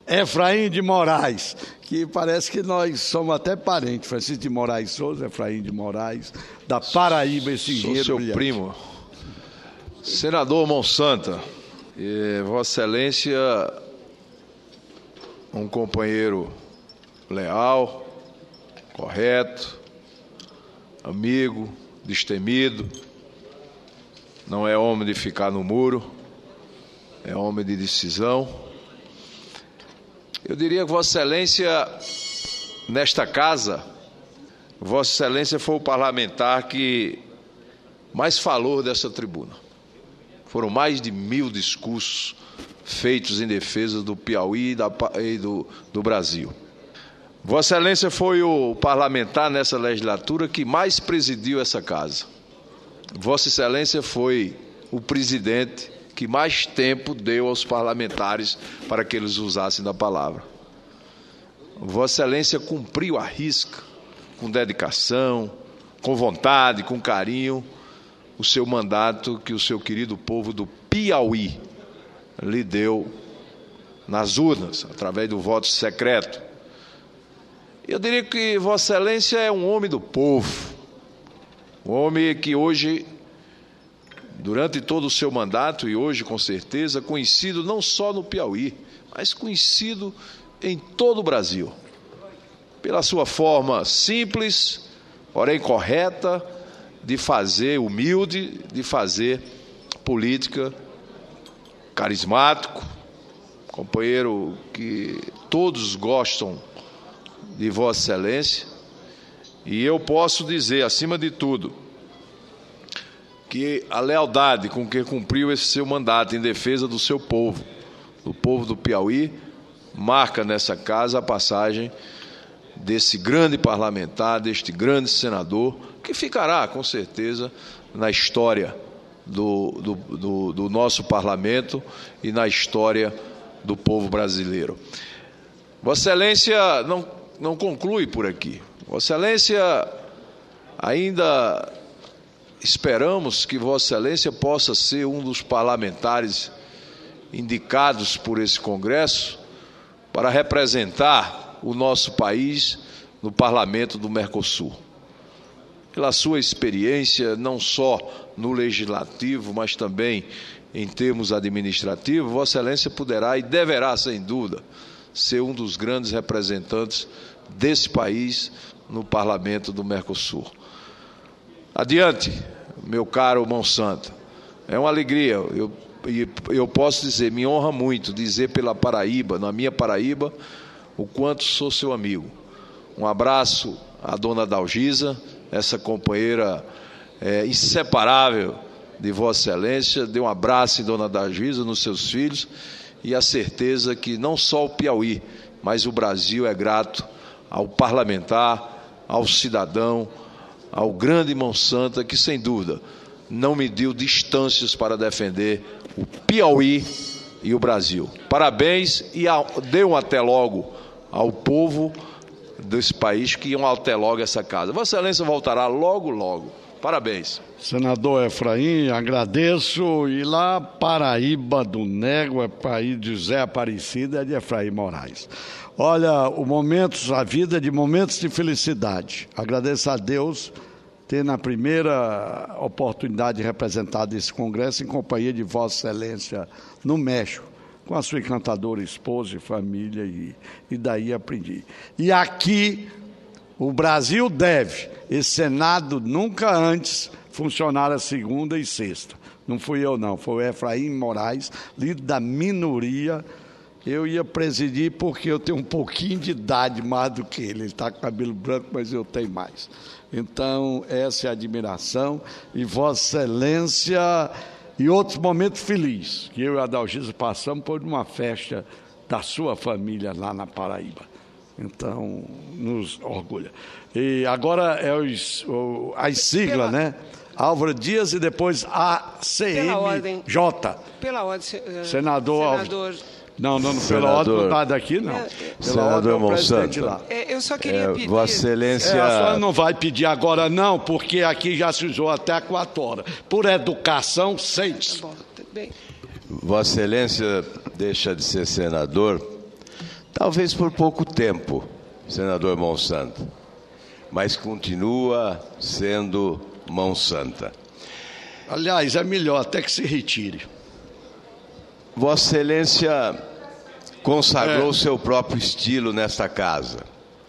Efraim de Moraes, que parece que nós somos até parentes. Francisco de Moraes Souza, Efraim de Moraes, da Paraíba, esse engenheiro Sou seu brilhante. primo. Senador Monsanta, Vossa Excelência, um companheiro leal, correto, amigo, destemido, não é homem de ficar no muro, é homem de decisão. Eu diria que Vossa Excelência, nesta casa, Vossa Excelência foi o parlamentar que mais falou dessa tribuna. Foram mais de 1000 discursos feitos em defesa do Piauí e do Brasil. Vossa Excelência foi o parlamentar nessa legislatura que mais presidiu essa casa. Vossa Excelência foi o presidente que mais tempo deu aos parlamentares para que eles usassem da palavra. Vossa Excelência cumpriu à risca, com dedicação, com vontade, com carinho, o seu mandato que o seu querido povo do Piauí lhe deu nas urnas, através do voto secreto. Eu diria que Vossa Excelência é um homem do povo, um homem que hoje, durante todo o seu mandato, e hoje com certeza, conhecido não só no Piauí, mas conhecido em todo o Brasil, pela sua forma simples, porém correta, de fazer, humilde, de fazer política, carismático, companheiro que todos gostam de Vossa Excelência, e eu posso dizer, acima de tudo, que a lealdade com que cumpriu esse seu mandato em defesa do seu povo, do povo do Piauí, marca nessa casa a passagem desse grande parlamentar, deste grande senador, que ficará, com certeza, na história do nosso parlamento e na história do povo brasileiro. Vossa Excelência não conclui por aqui. Vossa Excelência, ainda esperamos que Vossa Excelência possa ser um dos parlamentares indicados por esse Congresso para representar o nosso país no Parlamento do Mercosul. Pela sua experiência, não só no legislativo, mas também em termos administrativos, Vossa Excelência poderá e deverá, sem dúvida, ser um dos grandes representantes desse país no Parlamento do Mercosul. Adiante, meu caro Monsanta. É uma alegria. Eu posso dizer, me honra muito dizer pela Paraíba, na minha Paraíba, o quanto sou seu amigo. Um abraço à dona Dalgisa, essa companheira inseparável de Vossa Excelência. Dê um abraço em dona Dalgisa, nos seus filhos, e a certeza que não só o Piauí, mas o Brasil é grato ao parlamentar, ao cidadão, ao grande Monsanta, que sem dúvida não mediu distâncias para defender o Piauí e o Brasil. Parabéns e dê um até logo ao povo desse país, que iam até logo essa casa. Vossa Excelência voltará logo, logo. Parabéns. Senador Efraim, agradeço. E lá, Paraíba do Nego, é país de José Aparecido, é de Efraim Moraes. Olha, a vida de momentos de felicidade. Agradeço a Deus ter na primeira oportunidade representado esse Congresso em companhia de Vossa Excelência no México, com a sua encantadora esposa e família, e daí aprendi. E aqui, o Brasil deve, esse Senado nunca antes funcionara segunda e sexta. Não fui eu não, foi o Efraim Moraes, líder da minoria. Eu ia presidir porque eu tenho um pouquinho de idade mais do que ele. Ele está com cabelo branco, mas eu tenho mais. Então, essa é a admiração. E Vossa Excelência, e outros momentos felizes, que eu e a Dalgisa passamos por uma festa da sua família lá na Paraíba. Então, nos orgulha. E agora é as siglas, né? Álvaro Dias e depois ACMJ. Pela ordem, senador. Não, pela ordem não está daqui, não. Senador Monsanta, lá. Eu só queria pedir... Vossa Excelência... A senhora não vai pedir agora, não, porque aqui já se usou até 4 horas. Por educação, sente-se. Tá bom, tudo bem. Vossa Excelência deixa de ser senador Talvez por pouco tempo, senador Monsanto, mas continua sendo mão santa. Aliás, é melhor até que se retire. Vossa Excelência consagrou seu próprio estilo nesta casa.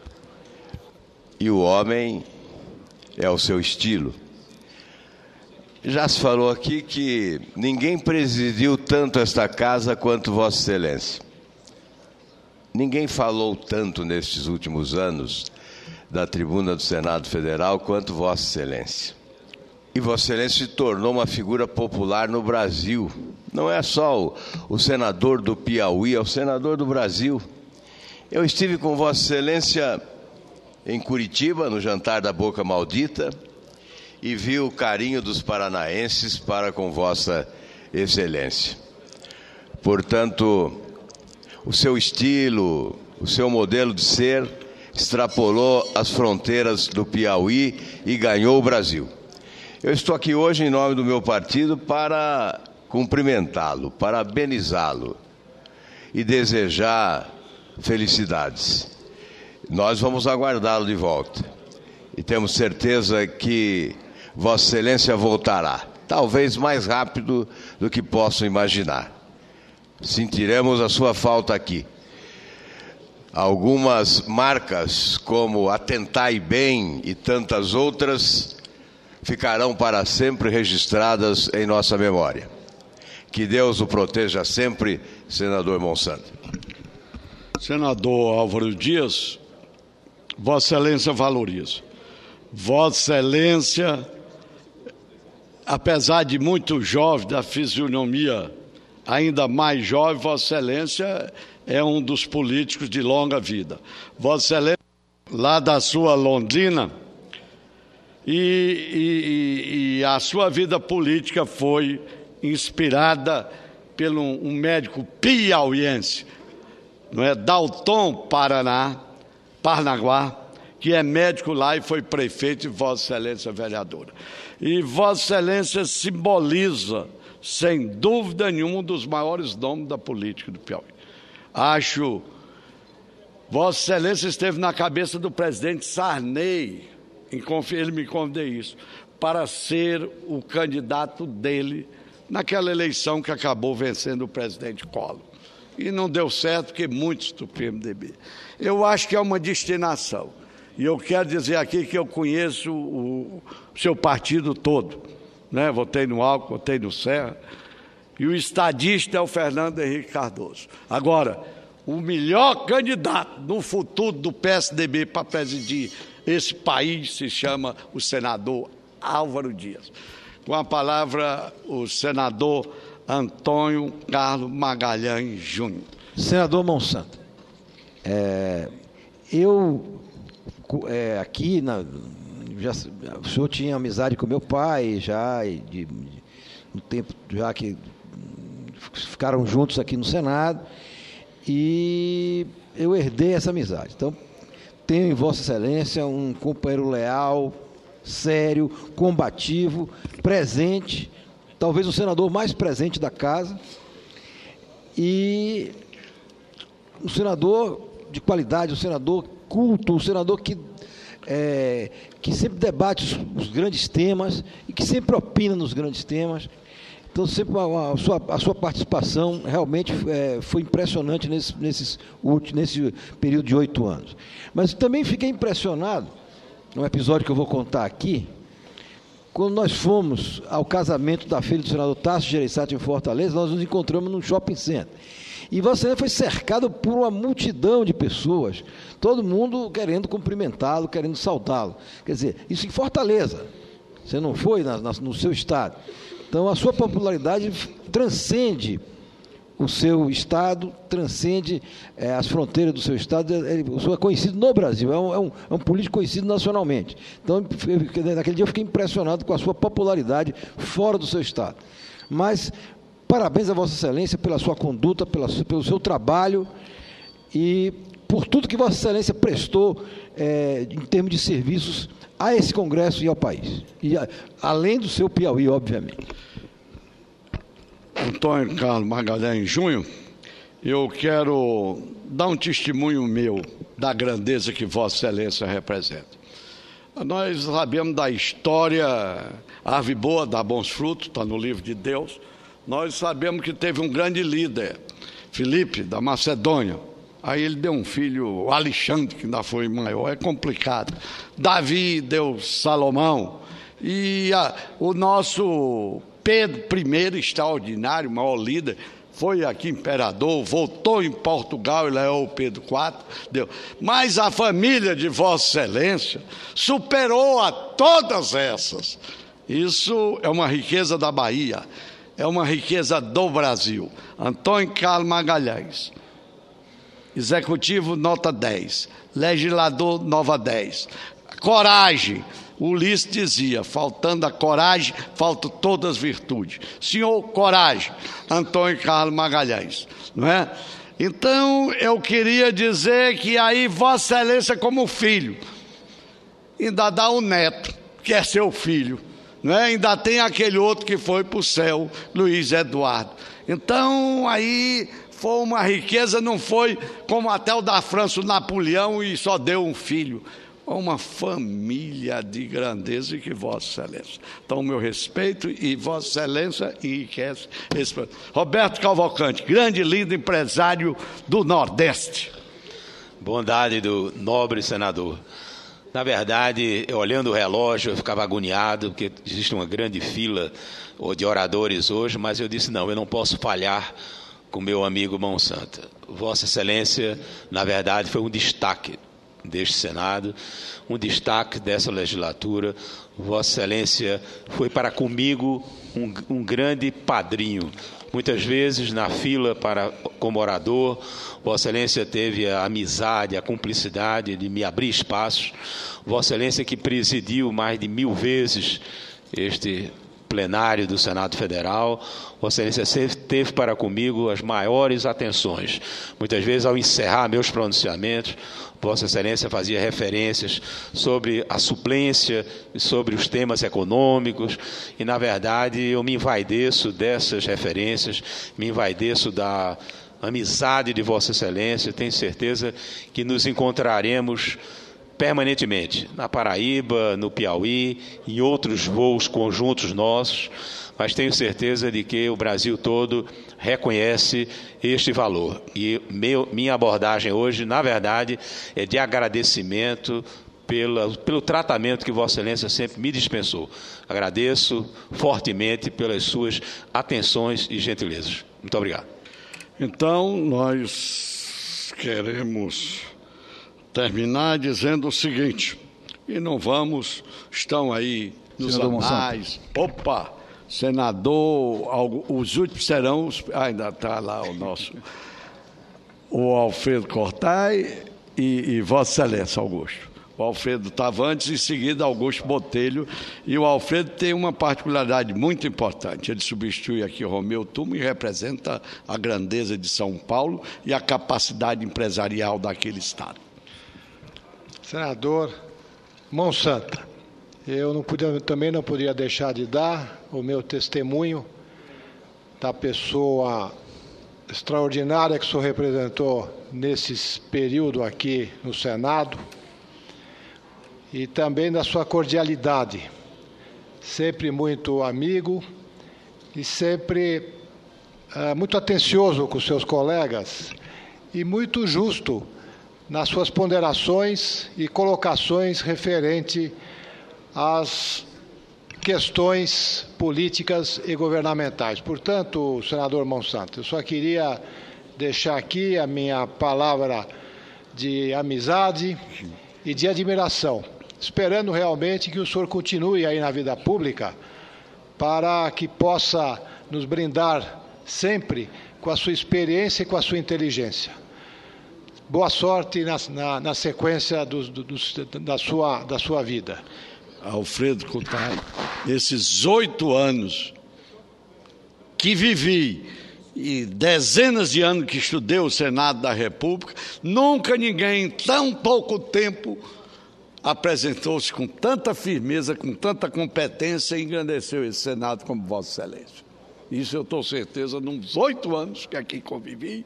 E o homem é o seu estilo. Já se falou aqui que ninguém presidiu tanto esta casa quanto Vossa Excelência. Ninguém falou tanto nestes últimos anos da tribuna do Senado Federal quanto Vossa Excelência. E Vossa Excelência se tornou uma figura popular no Brasil. Não é só o senador do Piauí, é o senador do Brasil. Eu estive com Vossa Excelência em Curitiba, no jantar da Boca Maldita, e vi o carinho dos paranaenses para com Vossa Excelência. Portanto, o seu estilo, o seu modelo de ser extrapolou as fronteiras do Piauí e ganhou o Brasil. Eu estou aqui hoje em nome do meu partido para cumprimentá-lo, parabenizá-lo e desejar felicidades. Nós vamos aguardá-lo de volta e temos certeza que Vossa Excelência voltará, talvez mais rápido do que posso imaginar. Sentiremos a sua falta aqui. Algumas marcas, como Atentai Bem e tantas outras, ficarão para sempre registradas em nossa memória. Que Deus o proteja sempre, senador Monsanto. Senador Álvaro Dias, Vossa Excelência valoriza. Vossa Excelência, apesar de muito jovem, da fisionomia ainda mais jovem, Vossa Excelência é um dos políticos de longa vida. Vossa Excelência, lá da sua Londrina, e a sua vida política foi inspirada pelo um médico piauiense, não é? Dalton Parnaguá, que é médico lá e foi prefeito de Vossa Excelência vereadora. E Vossa Excelência simboliza, sem dúvida nenhuma, um dos maiores nomes da política do Piauí. Acho, Vossa Excelência esteve na cabeça do presidente Sarney, ele me convidou isso, para ser o candidato dele naquela eleição que acabou vencendo o presidente Collor. E não deu certo, porque muitos do PMDB. Eu acho que é uma destinação. E eu quero dizer aqui que eu conheço o seu partido todo, né? Votei no Alckmin, votei no Serra, e o estadista é o Fernando Henrique Cardoso. Agora, o melhor candidato no futuro do PSDB para presidir esse país se chama o senador Álvaro Dias. Com a palavra, o senador Antônio Carlos Magalhães Júnior. Senador Monsanto, aqui, o senhor tinha amizade com meu pai já, um tempo já que ficaram juntos aqui no Senado, e eu herdei essa amizade. Então, tenho em Vossa Excelência um companheiro leal, sério, combativo, presente, talvez o senador mais presente da casa, e um senador de qualidade, um senador culto, um senador que sempre debate os grandes temas e que sempre opina nos grandes temas. Então, sempre a sua participação realmente foi impressionante nesse período de 8 anos. Mas também fiquei impressionado, num episódio que eu vou contar aqui, quando nós fomos ao casamento da filha do senador Tasso Gereissati em Fortaleza, nós nos encontramos num shopping center. E você foi cercado por uma multidão de pessoas, todo mundo querendo cumprimentá-lo, querendo saudá-lo. Quer dizer, isso em Fortaleza, você não foi no seu estado. Então, a sua popularidade transcende o seu estado, transcende as fronteiras do seu estado. O senhor é conhecido no Brasil, é um político conhecido nacionalmente. Então, naquele dia eu fiquei impressionado com a sua popularidade fora do seu estado. Mas, parabéns a Vossa Excelência pela sua conduta, pelo seu trabalho e por tudo que Vossa Excelência prestou em termos de serviços a esse Congresso e ao país. E além do seu Piauí, obviamente. Antônio Carlos Magalhães Júnior, eu quero dar um testemunho meu da grandeza que Vossa Excelência representa. Nós sabemos da história, a árvore boa dá bons frutos, está no livro de Deus. Nós sabemos que teve um grande líder, Filipe, da Macedônia. Aí ele deu um filho, Alexandre, que ainda foi maior, é complicado. Davi deu Salomão. E o nosso Pedro I, extraordinário, maior líder, foi aqui imperador, voltou em Portugal e levou o Pedro IV. Deu. Mas a família de Vossa Excelência superou a todas essas. Isso é uma riqueza da Bahia, é uma riqueza do Brasil. Antônio Carlos Magalhães, executivo nota 10, legislador nota 10. Coragem. Ulisses dizia, faltando a coragem, faltam todas as virtudes. Senhor, coragem, Antônio Carlos Magalhães, não é? Então, eu queria dizer que aí Vossa Excelência como filho, ainda dá um neto, que é seu filho, não é? Ainda tem aquele outro que foi para o céu, Luiz Eduardo. Então, aí foi uma riqueza, não foi como até o da França, o Napoleão, e só deu um filho. Uma família de grandeza e que Vossa Excelência. Então, meu respeito e Vossa Excelência enriquece esse. Roberto Cavalcante, grande líder empresário do Nordeste. Bondade do nobre senador. Na verdade, olhando o relógio, eu ficava agoniado, porque existe uma grande fila de oradores hoje, mas eu disse, não, eu não posso falhar com meu amigo Monsanto. Vossa Excelência, na verdade, foi um destaque deste Senado, um destaque dessa legislatura. Vossa Excelência foi para comigo um grande padrinho. Muitas vezes na fila como orador, Vossa Excelência teve a amizade, a cumplicidade de me abrir espaços. Vossa Excelência que presidiu mais de 1000 vezes este plenário do Senado Federal, Vossa Excelência sempre teve para comigo as maiores atenções. Muitas vezes, ao encerrar meus pronunciamentos, Vossa Excelência fazia referências sobre a suplência, sobre os temas econômicos, e, na verdade, eu me envaideço dessas referências, me envaideço da amizade de Vossa Excelência. Tenho certeza que nos encontraremos permanentemente, na Paraíba, no Piauí, em outros voos conjuntos nossos, mas tenho certeza de que o Brasil todo reconhece este valor. E minha abordagem hoje, na verdade, é de agradecimento pelo tratamento que Vossa Excelência sempre me dispensou. Agradeço fortemente pelas suas atenções e gentilezas. Muito obrigado. Então, nós queremos terminar dizendo o seguinte, e não vamos, estão aí nos anais, senador, os últimos serão, ainda está lá o Alfredo Cortai e Vossa Excelência Augusto. O Alfredo estava antes, em seguida Augusto Botelho, e o Alfredo tem uma particularidade muito importante, ele substitui aqui o Romeu Tuma e representa a grandeza de São Paulo e a capacidade empresarial daquele estado. Senador Monsanto, eu também não podia deixar de dar o meu testemunho da pessoa extraordinária que o senhor representou nesse período aqui no Senado e também da sua cordialidade, sempre muito amigo e sempre muito atencioso com os seus colegas e muito justo nas suas ponderações e colocações referente às questões políticas e governamentais. Portanto, senador Monsanto, eu só queria deixar aqui a minha palavra de amizade e de admiração, esperando realmente que o senhor continue aí na vida pública para que possa nos brindar sempre com a sua experiência e com a sua inteligência. Boa sorte na sequência da sua vida. Alfredo Cortai, esses 8 anos que vivi e dezenas de anos que estudei o Senado da República, nunca ninguém em tão pouco tempo apresentou-se com tanta firmeza, com tanta competência e engrandeceu esse Senado como Vossa Excelência. Isso eu estou certeza nos 8 anos que aqui convivi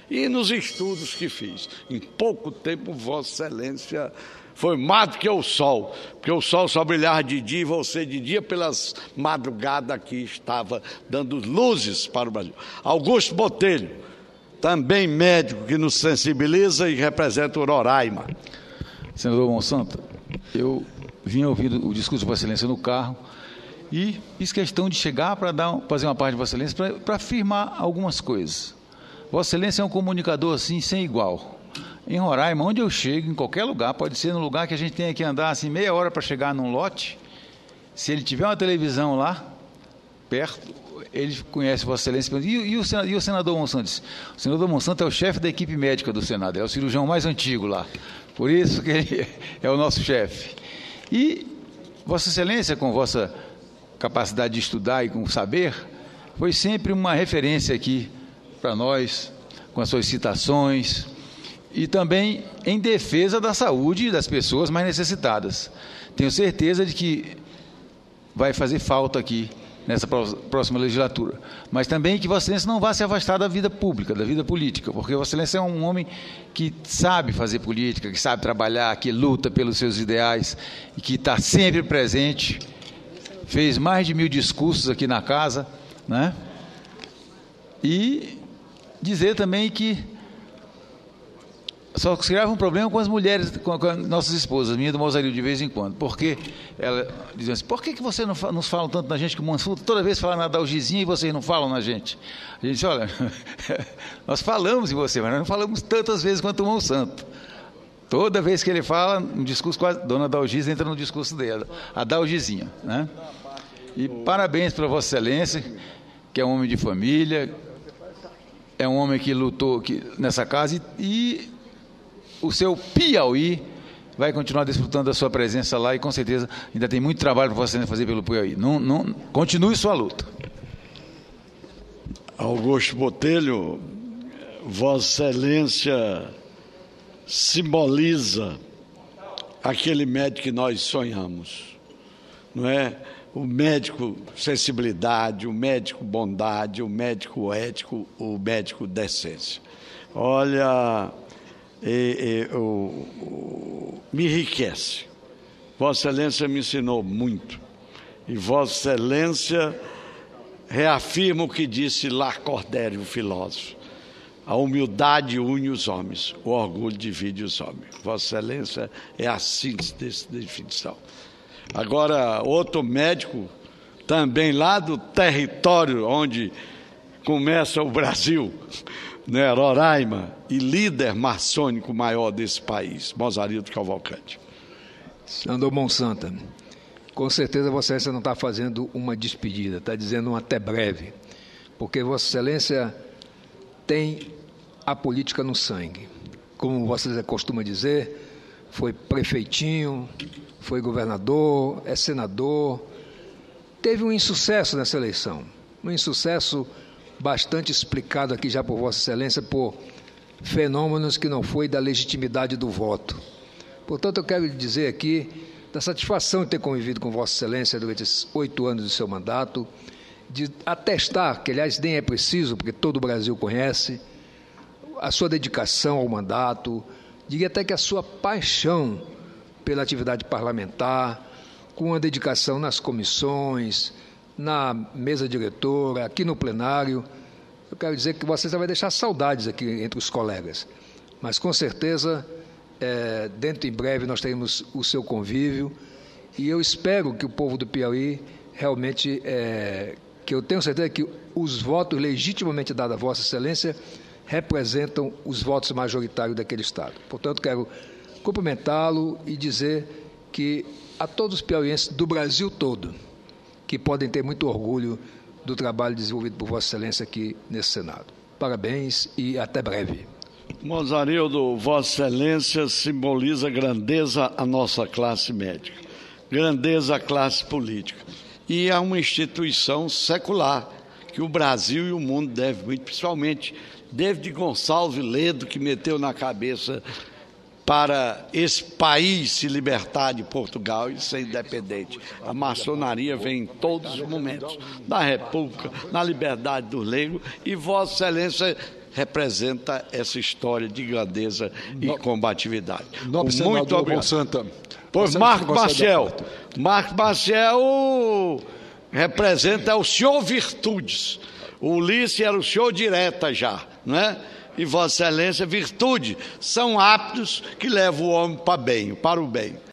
e nos estudos que fiz. Em pouco tempo, Vossa Excelência foi mais do que o sol, porque o sol só brilhava de dia e você de dia pelas madrugadas aqui estava dando luzes para o Brasil. Augusto Botelho, também médico que nos sensibiliza e representa o Roraima. Senador Monsanto, eu vim ouvindo o discurso de Vossa Excelência no carro e fiz questão de chegar para fazer uma parte de Vossa Excelência para afirmar algumas coisas. Vossa Excelência é um comunicador assim sem igual. Em Roraima, onde eu chego, em qualquer lugar, pode ser no lugar que a gente tenha que andar assim meia hora para chegar num lote, se ele tiver uma televisão lá, perto, ele conhece Vossa Excelência. E o senador Monsanto? O senador Monsanto é o chefe da equipe médica do Senado, é o cirurgião mais antigo lá, por isso que ele é o nosso chefe. E Vossa Excelência, com vossa capacidade de estudar e com saber, foi sempre uma referência aqui para nós, com as suas citações, e também em defesa da saúde das pessoas mais necessitadas. Tenho certeza de que vai fazer falta aqui nessa próxima legislatura, mas também que Vossa Excelência não vá se afastar da vida pública, da vida política, porque Vossa Excelência é um homem que sabe fazer política, que sabe trabalhar, que luta pelos seus ideais e que está sempre presente. Fez mais de 1000 discursos aqui na casa, né? E dizer também que só criava um problema com as mulheres, com nossas esposas, minha do Mausarildo, de vez em quando, porque ela dizia assim: por que você não nos fala tanto na gente que o Monsanto toda vez fala na Dalgizinha e vocês não falam na gente? A gente disse: olha, nós falamos em você, mas nós não falamos tantas vezes quanto o Monsanto. Toda vez que ele fala, um discurso, quase, Dona Dalgisa entra no discurso dela, a Dalgizinha, né? E parabéns para Vossa Excelência, que é um homem de família, é um homem que lutou aqui nessa casa e o seu Piauí vai continuar desfrutando da sua presença lá e com certeza ainda tem muito trabalho para você fazer pelo Piauí. Continue sua luta. Augusto Botelho, Vossa Excelência simboliza aquele médico que nós sonhamos, não é? O médico sensibilidade, o médico bondade, o médico ético, o médico decência. Olha, me enriquece. Vossa Excelência me ensinou muito. E Vossa Excelência reafirma o que disse Lacordaire, o filósofo: a humildade une os homens, o orgulho divide os homens. Vossa Excelência é a síntese dessa definição. Agora, outro médico, também lá do território onde começa o Brasil, né, Roraima, e líder maçônico maior desse país, Mausarildo Cavalcante. Senador Monsanto, com certeza Vossa Excelência não está fazendo uma despedida, está dizendo um até breve, porque Vossa Excelência tem a política no sangue. Como Vossa Excelência costuma dizer, foi prefeitinho, foi governador, é senador, teve um insucesso nessa eleição, um insucesso bastante explicado aqui já por Vossa Excelência por fenômenos que não foi da legitimidade do voto. Portanto, eu quero lhe dizer aqui da satisfação de ter convivido com Vossa Excelência durante esses 8 anos do seu mandato, de atestar, que aliás nem é preciso, porque todo o Brasil conhece, a sua dedicação ao mandato, diria até que a sua paixão pela atividade parlamentar, com a dedicação nas comissões, na mesa diretora, aqui no plenário. Eu quero dizer que você vai deixar saudades aqui entre os colegas, mas com certeza, dentro em breve nós teremos o seu convívio e eu espero que o povo do Piauí realmente, que eu tenho certeza que os votos legitimamente dados a Vossa Excelência representam os votos majoritários daquele Estado. Portanto, quero cumprimentá-lo e dizer que a todos os piauienses do Brasil todo, que podem ter muito orgulho do trabalho desenvolvido por Vossa Excelência aqui nesse Senado. Parabéns e até breve. Mausarildo, Vossa Excelência simboliza grandeza à nossa classe médica, grandeza à classe política. E a uma instituição secular que o Brasil e o mundo devem muito, principalmente David Gonçalves Ledo, que meteu na cabeça para esse país se libertar de Portugal e ser independente. A maçonaria vem em todos os momentos, na República, na liberdade do leigo, e Vossa Excelência representa essa história de grandeza e combatividade. Nobre Muito senador obrigado. Monsanto. Pois Marco Maciel. Marco Maciel representa o senhor Virtudes. O Ulisses era o senhor direta já, né? E Vossa Excelência, Virtude, são hábitos que levam o homem para o bem.